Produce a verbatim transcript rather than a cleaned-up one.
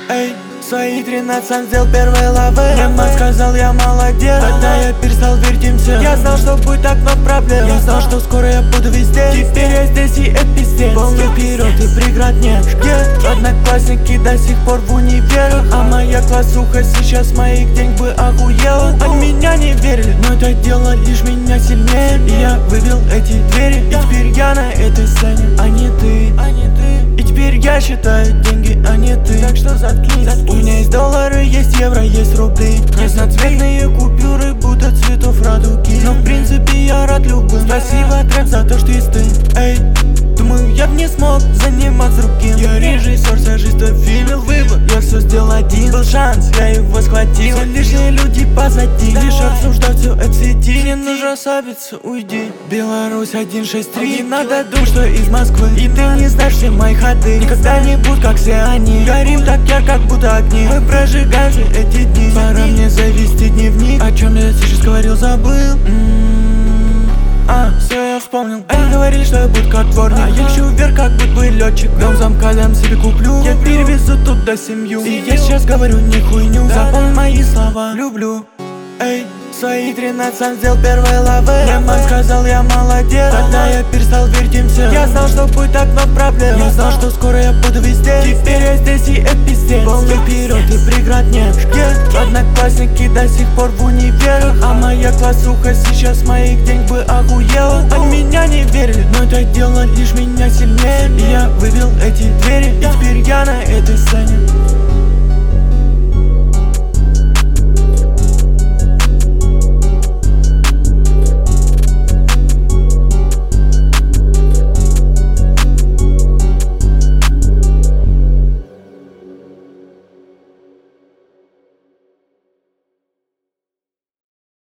Эй, свои тринадцать сам сделал первой лавы. Мама сказал, я молодец. Когда я перестал верить им всем, я знал, что будет окно проблем. Я знал, что скоро я буду везде. Теперь я здесь и это пиздец. Полный вперед и преград нет. Где одноклассники до сих пор в универах, а моя классуха сейчас моих денег бы охуела. Они меня не верили, но это дело лишь меня сильнее. И я выбил эти двери, и теперь я на этой сцене, а не ты. И теперь я считаю деньги, а не ты. Так что заткнись. У меня есть доллары, есть евро, есть рубли. Разноцветные купюры, будто цветов радуги. Но в принципе я рад любым. Спасибо, трэп, за то, что есть ты. Эй, думаю, я б не смог заниматься другим. Я режиссер, сажист в фильме выбор. Я все сделал один, был шанс, я его схватил. Все лишние люди позади, лишь обсуждать все это в сети. Не нужно расслабиться, уйди. Беларусь один шесть три. Не надо думать, что из Москвы. И ты не знаешь все мои ходы. Никогда не будут, как все они. Горим так ярко, как будто огни. Мы прожигаем все эти дни. Пора мне завести дневник. О чем я сейчас говорил, забыл. М-м-м. А, все, я вспомнил. Они говорили, что я буду как дворник, а я лечу вверх, как будто бы летчик. Дом замка дам себе куплю. Я перевезу туда семью. И я сейчас говорю не хуйню. Запомни мои слова, люблю. Эй, свои тринадцать сам сделал первой лавы. Мама сказал, я молодец. Когда я перестал верить им всем, я знал, что будет окно проблем. Я знал, что скоро я буду везде. Теперь я здесь и это пиздец. Полный вперед и преград нет. Где одноклассники до сих пор в универах, а моя классуха сейчас моих денег бы охуела. Они меня не верили, но это дело лишь меня сильнее. И я выбил эти двери, и теперь я на этой сцене.